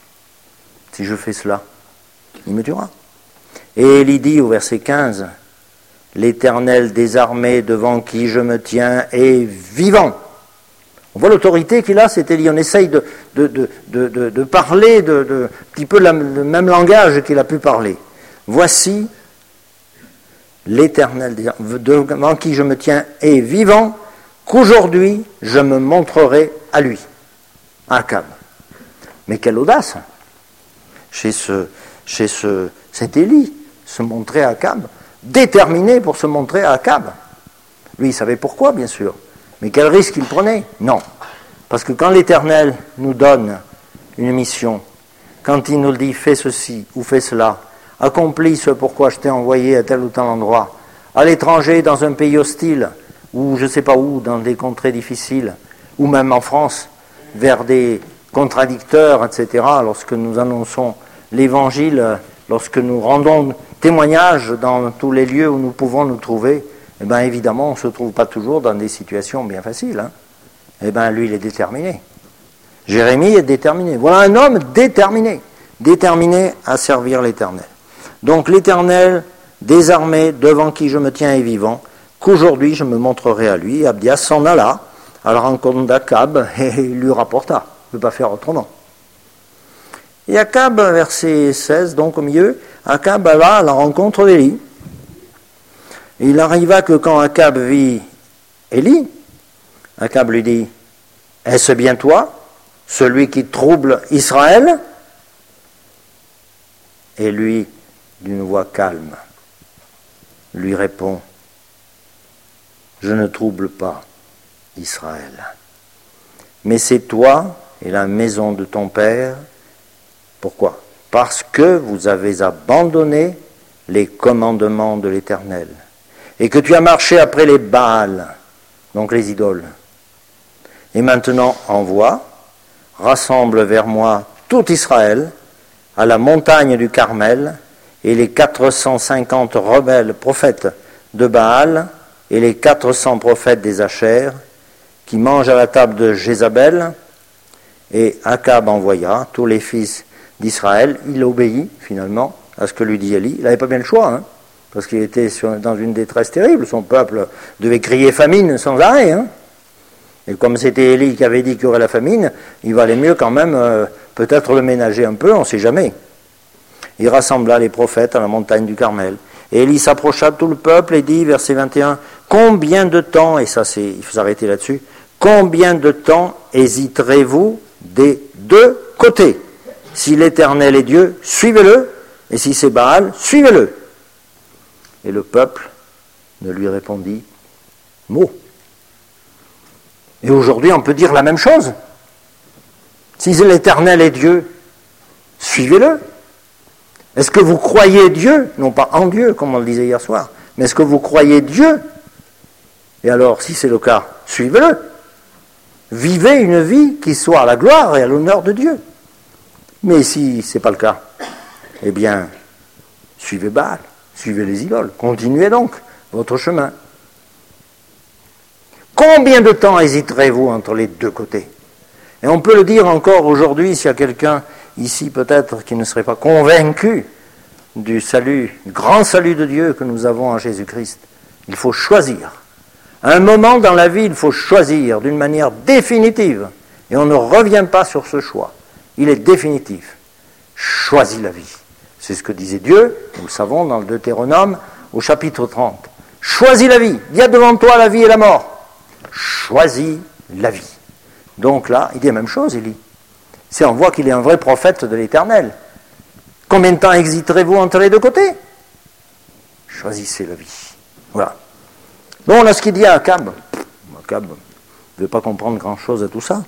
Si je fais cela, il me tuera. Et Élie dit au verset 15, l'Éternel des armées devant qui je me tiens est vivant. On voit l'autorité qu'il a, c'est Élie. On essaye de parler un petit peu le même langage qu'il a pu parler. Voici l'Éternel devant qui je me tiens est vivant, qu'aujourd'hui je me montrerai à lui, à Akab. Mais quelle audace chez cet Élie, se montrer à Akab, déterminé pour se montrer à Akab. Lui, il savait pourquoi, bien sûr. Mais quel risque il prenait? Non. Parce que quand l'Éternel nous donne une mission, quand il nous dit « fais ceci ou fais cela », accomplis ce pourquoi je t'ai envoyé à tel ou tel endroit, à l'étranger, dans un pays hostile, ou je ne sais pas où, dans des contrées difficiles, ou même en France, vers des contradicteurs, etc., lorsque nous annonçons l'Évangile, lorsque nous rendons témoignage dans tous les lieux où nous pouvons nous trouver, eh bien évidemment, on ne se trouve pas toujours dans des situations bien faciles. Eh bien, lui, il est déterminé. Jérémie est déterminé. Voilà un homme déterminé à servir l'Éternel. Donc l'Éternel des armées devant qui je me tiens est vivant, qu'aujourd'hui je me montrerai à lui. Abdias s'en alla à la rencontre d'Akab et il lui rapporta. Il ne peut pas faire autrement. Et Akab, verset 16, donc au milieu, Akab alla à la rencontre d'Élie. Et il arriva que quand Akab vit Élie. Akab lui dit, est-ce bien toi, celui qui trouble Israël? Et lui, d'une voix calme, lui répond, je ne trouble pas Israël, mais c'est toi et la maison de ton père. Pourquoi? Parce que vous avez abandonné les commandements de l'Éternel, et que tu as marché après les Baals, donc les idoles. Et maintenant envoie, rassemble vers moi tout Israël à la montagne du Carmel, et les 450 rebelles prophètes de Baal et les 400 prophètes des Achères qui mangent à la table de Jézabel. Et Akab envoya tous les fils d'Israël. Il obéit finalement à ce que lui dit Élie. Il n'avait pas bien le choix, hein, parce qu'il était dans une détresse terrible. Son peuple devait crier famine sans arrêt. Hein. Et comme c'était Élie qui avait dit qu'il y aurait la famine, il valait mieux quand même peut-être le ménager un peu, on ne sait jamais. Il rassembla les prophètes à la montagne du Carmel. Et Élie s'approcha de tout le peuple et dit, verset 21, « Combien de temps, et ça il faut s'arrêter là-dessus, combien de temps hésiterez-vous des deux côtés? Si l'Éternel est Dieu, suivez-le, et si c'est Baal, suivez-le. » Et le peuple ne lui répondit mot. Et aujourd'hui, on peut dire la même chose. Si l'Éternel est Dieu, suivez-le. Est-ce que vous croyez Dieu? Non pas en Dieu, comme on le disait hier soir, mais est-ce que vous croyez Dieu? Et alors, si c'est le cas, suivez-le. Vivez une vie qui soit à la gloire et à l'honneur de Dieu. Mais si ce n'est pas le cas, eh bien, suivez Baal, suivez les idoles. Continuez donc votre chemin. Combien de temps hésiterez-vous entre les deux côtés? Et on peut le dire encore aujourd'hui, s'il y a quelqu'un ici peut-être qui ne serait pas convaincu du salut, du grand salut de Dieu que nous avons en Jésus-Christ. Il faut choisir. À un moment dans la vie, il faut choisir d'une manière définitive. Et on ne revient pas sur ce choix. Il est définitif. Choisis la vie. C'est ce que disait Dieu, nous le savons dans le Deutéronome, au chapitre 30. Choisis la vie. Il y a devant toi la vie et la mort. Choisis la vie. Donc là, il dit la même chose, Élie. On voit qu'il est un vrai prophète de l'Éternel. Combien de temps hésiterez-vous entre les deux côtés? Choisissez la vie. Voilà. Bon, là, ce qu'il dit à Akab. Akab ne veut pas comprendre grand-chose à tout ça.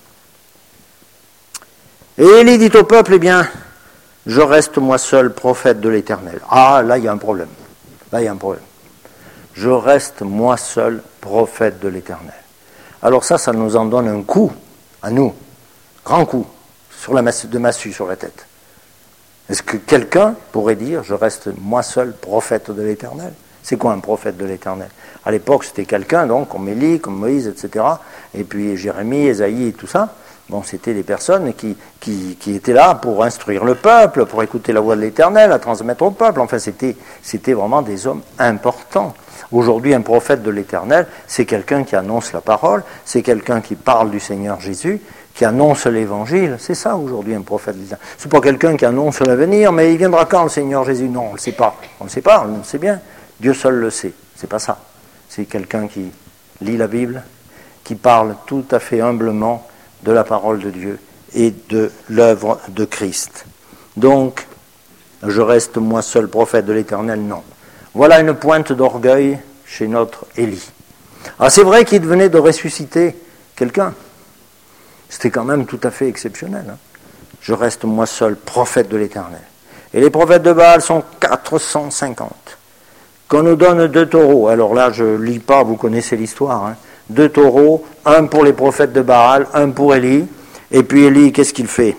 Et Élie dit au peuple, eh bien, je reste moi seul prophète de l'Éternel. Ah, là, il y a un problème. Là, il y a un problème. Je reste moi seul prophète de l'Éternel. Alors ça nous en donne un coup, à nous, grand coup, de massue sur la tête. Est-ce que quelqu'un pourrait dire, je reste moi seul prophète de l'Éternel? C'est quoi un prophète de l'Éternel? À l'époque, c'était quelqu'un, donc, comme Élie, comme Moïse, etc. Et puis Jérémie, Ésaïe et tout ça. Bon, c'était des personnes qui étaient là pour instruire le peuple, pour écouter la voix de l'Éternel, à transmettre au peuple. Enfin, c'était vraiment des hommes importants. Aujourd'hui, un prophète de l'Éternel, c'est quelqu'un qui annonce la parole, c'est quelqu'un qui parle du Seigneur Jésus, qui annonce l'Évangile. C'est ça, aujourd'hui, un prophète de l'Éternel. C'est pas quelqu'un qui annonce l'avenir, mais il viendra quand, le Seigneur Jésus? Non, on ne le sait pas. On ne le sait pas, on le sait bien. Dieu seul le sait. C'est pas ça. C'est quelqu'un qui lit la Bible, qui parle tout à fait humblement de la parole de Dieu et de l'œuvre de Christ. Donc, je reste moi seul prophète de l'Éternel? Non. Voilà une pointe d'orgueil chez notre Élie. Ah, c'est vrai qu'il venait de ressusciter quelqu'un. C'était quand même tout à fait exceptionnel. Hein. Je reste moi seul prophète de l'Éternel. Et les prophètes de Baal sont 450. Qu'on nous donne 2 taureaux. Alors là, je ne lis pas, vous connaissez l'histoire. Hein. 2 taureaux, un pour les prophètes de Baal, un pour Élie. Et puis Élie, qu'est-ce qu'il fait?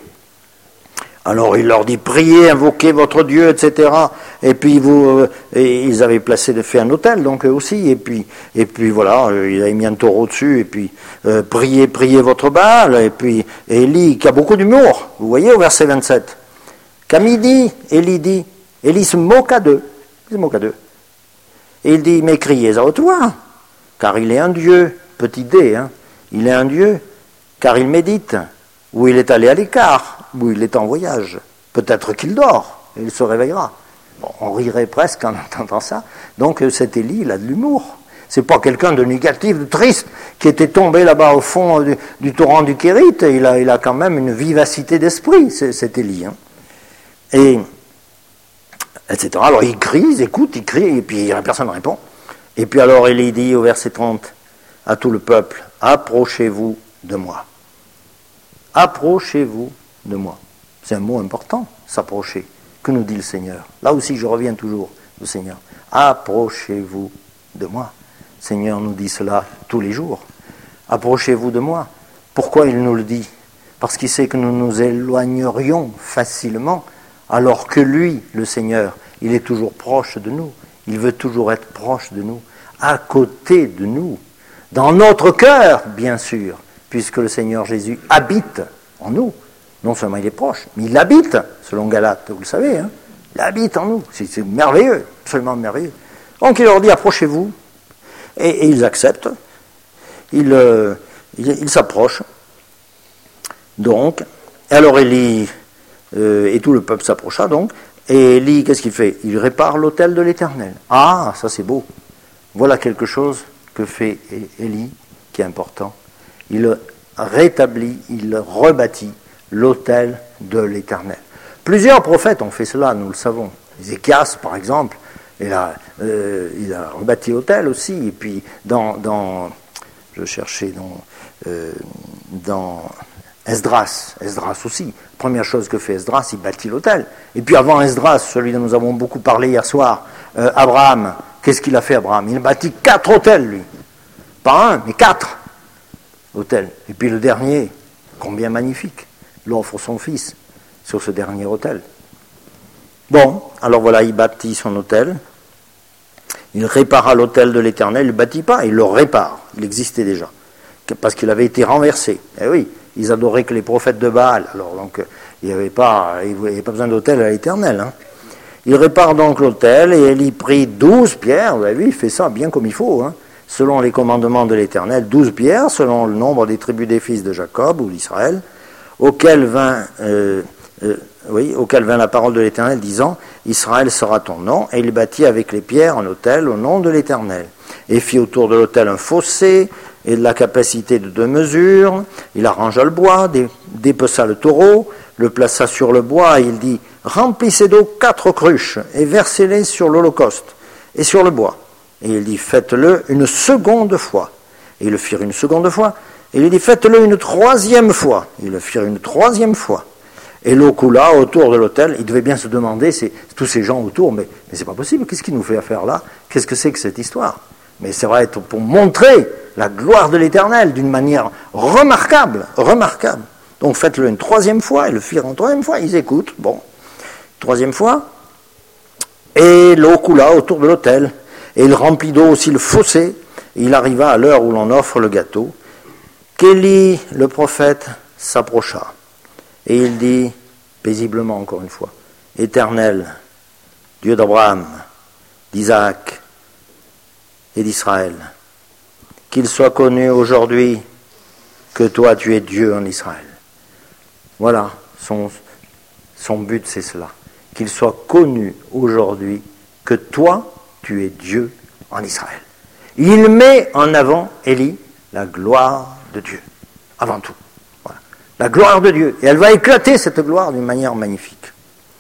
Alors il leur dit, priez, invoquez votre Dieu, etc. Et puis ils avaient fait un autel, donc eux aussi. Et puis voilà, il avait mis un taureau dessus. Et puis priez votre Baal. Et puis Élie, qui a beaucoup d'humour, vous voyez au verset 27. Qu'à midi, Élie se moqua d'eux. Il se moqua d'eux. Et il dit, mais criez à haute voix, car il est un Dieu. Petit d, hein. Il est un Dieu, car il médite, ou il est allé à l'écart, ou il est en voyage. Peut-être qu'il dort, et il se réveillera. Bon, on rirait presque en entendant ça. Donc cet Élie, il a de l'humour. C'est pas quelqu'un de négatif, de triste, qui était tombé là-bas au fond du torrent du Kérit. Il a quand même une vivacité d'esprit, cet Élie. Hein. Et, etc. Alors il crie, il écoute, il crie, et puis personne ne répond. Et puis alors Élie dit au verset 30 à tout le peuple, approchez-vous de moi. Approchez-vous de moi. C'est un mot important, s'approcher. Que nous dit le Seigneur? Là aussi, je reviens toujours au Seigneur. Approchez-vous de moi. Le Seigneur nous dit cela tous les jours. Approchez-vous de moi. Pourquoi il nous le dit? Parce qu'il sait que nous nous éloignerions facilement, alors que lui, le Seigneur, il est toujours proche de nous. Il veut toujours être proche de nous, à côté de nous, dans notre cœur, bien sûr, puisque le Seigneur Jésus habite en nous. Non seulement il est proche, mais il habite, selon Galates, vous le savez, hein, il habite en nous. C'est merveilleux, absolument merveilleux. Donc il leur dit, approchez-vous, et ils acceptent, ils s'approchent. Donc, alors Élie, et tout le peuple s'approcha donc, et Élie, qu'est-ce qu'il fait? Il répare l'autel de l'Éternel. Ah, ça c'est beau. Voilà quelque chose que fait Élie, qui est important. Il rétablit, il rebâtit l'autel de l'Éternel. Plusieurs prophètes ont fait cela, nous le savons. Ézéchias, par exemple, il a rebâti l'autel aussi. Et puis, dans Esdras aussi. Première chose que fait Esdras, il bâtit l'autel. Et puis avant Esdras, celui dont nous avons beaucoup parlé hier soir, Abraham, qu'est-ce qu'il a fait Abraham? Il a bâti 4 autels, lui. Pas un, mais 4 autels. Et puis le dernier, combien magnifique, il offre son fils sur ce dernier autel. Bon, alors voilà, il bâtit son autel. Il répara l'autel de l'Éternel. Il ne le bâtit pas, il le répare. Il existait déjà. Parce qu'il avait été renversé. Eh oui, ils adoraient que les prophètes de Baal. Alors donc, il n'y avait pas besoin d'autel à l'Éternel. Hein. Il répare donc l'autel et il y prit 12 pierres. Vous avez vu, il fait ça bien comme il faut. Hein. Selon les commandements de l'Éternel, 12 pierres, selon le nombre des tribus des fils de Jacob ou d'Israël, auquel vint la parole de l'Éternel disant, Israël sera ton nom, et il bâtit avec les pierres un autel au nom de l'Éternel. Et fit autour de l'autel un fossé, et de la capacité de 2 mesures, il arrangea le bois, dépeça le taureau, le plaça sur le bois, et il dit, remplissez d'eau 4 cruches, et versez-les sur l'holocauste, et sur le bois. Et il dit, faites-le une seconde fois. Et ils le firent une seconde fois, et il dit, faites-le une 3e fois. Ils le firent une 3e fois. Et l'eau coula autour de l'autel. Il devait bien se demander, tous ces gens autour, mais c'est pas possible, qu'est-ce qu'il nous fait faire là? Qu'est-ce que c'est que cette histoire? Mais ça va être pour montrer la gloire de l'Éternel d'une manière remarquable. Donc faites-le une 3e fois, ils le firent une 3e fois, ils écoutent, bon, 3e fois, et l'eau coula autour de l'autel, et il remplit d'eau aussi le fossé, et il arriva à l'heure où l'on offre le gâteau, qu'Élie, le prophète, s'approcha, et il dit, paisiblement encore une fois, Éternel, Dieu d'Abraham, d'Isaac et d'Israël, qu'il soit connu aujourd'hui que toi tu es Dieu en Israël. Voilà, son but c'est cela, qu'il soit connu aujourd'hui que toi tu es Dieu en Israël. Il met en avant, Élie, la gloire de Dieu, avant tout. Voilà. La gloire de Dieu, et elle va éclater cette gloire d'une manière magnifique.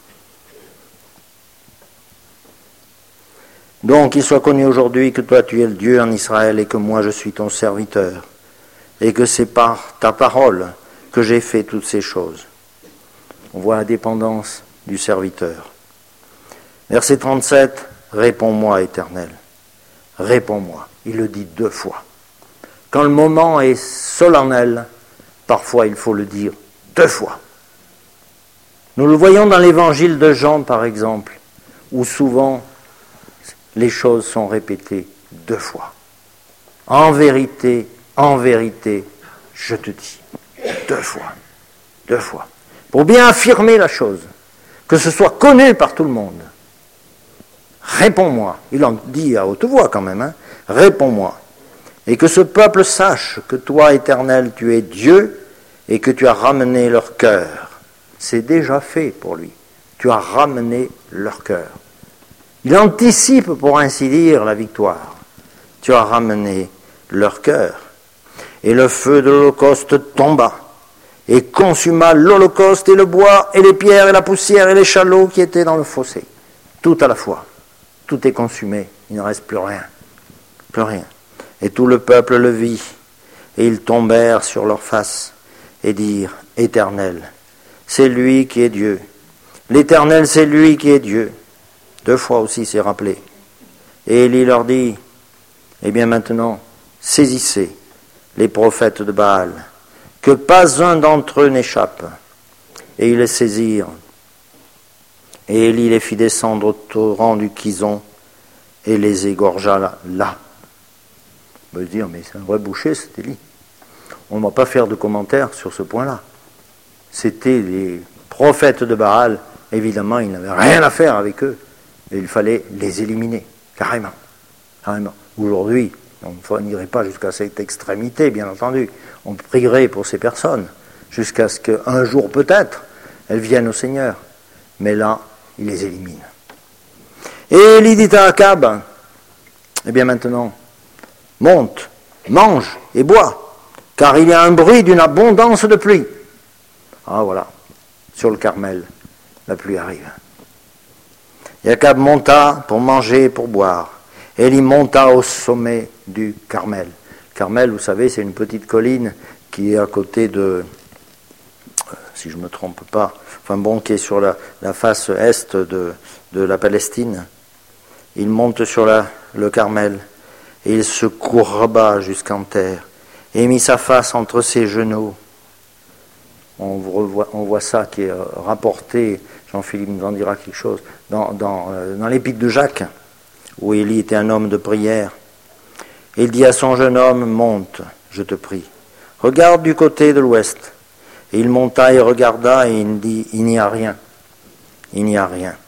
Donc, qu'il soit connu aujourd'hui que toi tu es le Dieu en Israël et que moi je suis ton serviteur, et que c'est par ta parole que j'ai fait toutes ces choses. On voit la dépendance du serviteur. Verset 37, réponds-moi, Éternel, réponds-moi. Il le dit 2 fois. Quand le moment est solennel, parfois il faut le dire 2 fois. Nous le voyons dans l'évangile de Jean, par exemple, où souvent les choses sont répétées 2 fois. En vérité, je te dis. 2 fois. 2 fois. Pour bien affirmer la chose, que ce soit connu par tout le monde. Réponds-moi. Il en dit à haute voix quand même, hein. Réponds-moi. Et que ce peuple sache que toi, Éternel, tu es Dieu et que tu as ramené leur cœur. C'est déjà fait pour lui. Tu as ramené leur cœur. Il anticipe, pour ainsi dire, la victoire. tu as ramené leur cœur. Et le feu de l'Holocauste tomba, et consuma l'Holocauste et le bois, et les pierres, et la poussière, et les chalots qui étaient dans le fossé. Tout à la fois. Tout est consumé, il ne reste plus rien. Plus rien. Et tout le peuple le vit, et ils tombèrent sur leurs faces, et dirent, Éternel, c'est lui qui est Dieu. L'Éternel, c'est lui qui est Dieu. 2 fois aussi c'est rappelé. Et Élie leur dit, eh bien maintenant, saisissez les prophètes de Baal, que pas un d'entre eux n'échappe. Et ils les saisirent. Et Élie les fit descendre au torrent du Kison et les égorgea là. On peut se dire, mais c'est un vrai boucher cet Élie. On ne va pas faire de commentaires sur ce point-là. C'était les prophètes de Baal, évidemment, il n'avait rien à faire avec eux. Et il fallait les éliminer, carrément. Aujourd'hui, on n'irait pas jusqu'à cette extrémité, bien entendu. On prierait pour ces personnes, jusqu'à ce qu'un jour, peut-être, elles viennent au Seigneur. Mais là, il les élimine. Et Élie dit à Akab, eh bien maintenant, monte, mange et bois, car il y a un bruit d'une abondance de pluie. Ah voilà, sur le Carmel, la pluie arrive. Et Akab monta pour manger et pour boire. Élie monta au sommet du Carmel. Carmel, vous savez, c'est une petite colline qui est à côté de, si je ne me trompe pas, qui est sur la face est de la Palestine. Il monte sur le Carmel et il se courba jusqu'en terre et mit sa face entre ses genoux. On voit ça qui est rapporté, Jean-Philippe nous en dira quelque chose, dans l'épître de Jacques, où Élie était un homme de prière. Il dit à son jeune homme, monte, je te prie, regarde du côté de l'ouest. Et il monta et regarda et il dit, il n'y a rien, il n'y a rien.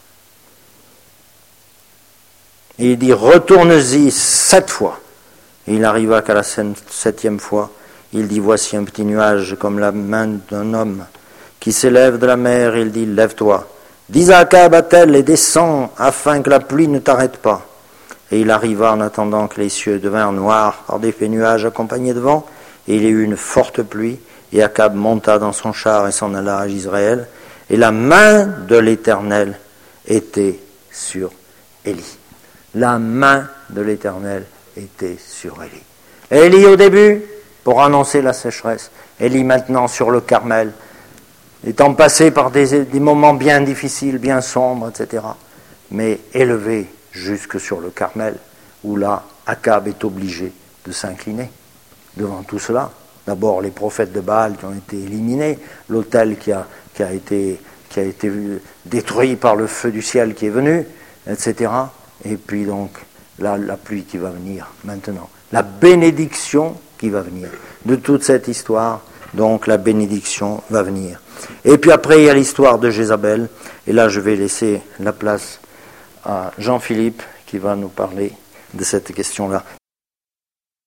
Et il dit, retourne-y 7 fois. Et il arriva qu'à la 7e fois, il dit, voici un petit nuage comme la main d'un homme qui s'élève de la mer. Il dit, lève-toi, dis à Akab, attelle et descends afin que la pluie ne t'arrête pas. Et il arriva en attendant que les cieux devinrent noirs par d'épais nuages accompagnés de vent, et il y eut une forte pluie, et Akab monta dans son char et s'en alla à Jezréel, et la main de l'Éternel était sur Élie. La main de l'Éternel était sur Élie. Élie au début, pour annoncer la sécheresse, Élie maintenant sur le Carmel, étant passé par des moments bien difficiles, bien sombres, etc., mais élevé jusque sur le Carmel, où là, Akab est obligé de s'incliner devant tout cela. D'abord les prophètes de Baal qui ont été éliminés, l'autel qui a été détruit par le feu du ciel qui est venu, etc. Et puis donc la pluie qui va venir maintenant, la bénédiction qui va venir. De toute cette histoire, donc la bénédiction va venir. Et puis après il y a l'histoire de Jézabel, et là je vais laisser la place à Jean-Philippe qui va nous parler de cette question-là.